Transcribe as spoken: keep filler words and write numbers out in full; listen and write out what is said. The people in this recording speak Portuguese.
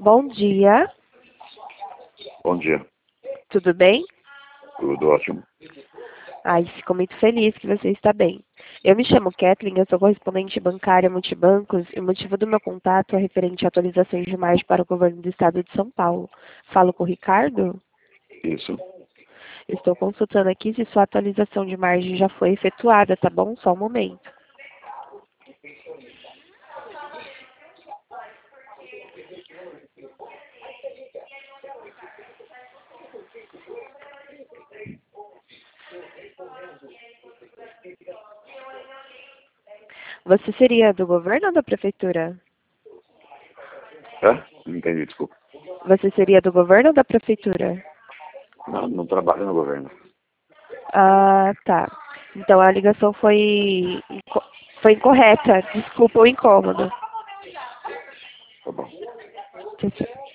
Bom dia, Bom dia. tudo bem? Tudo ótimo. Ai, fico muito feliz que você está bem. Eu me chamo Kathleen, eu sou correspondente bancária multibancos e o motivo do meu contato é referente a atualizações de margem para o governo do estado de São Paulo. Falo com o Ricardo? Isso. Estou consultando aqui se sua atualização de margem já foi efetuada, tá bom? Só um momento. Você seria do governo ou da prefeitura? É? Não entendi, desculpa. Você seria do governo ou da prefeitura? Não, não trabalho no governo. Ah, tá. Então a ligação foi, inco- foi incorreta. Desculpa o incômodo. Tá bom. Tchau, tchau.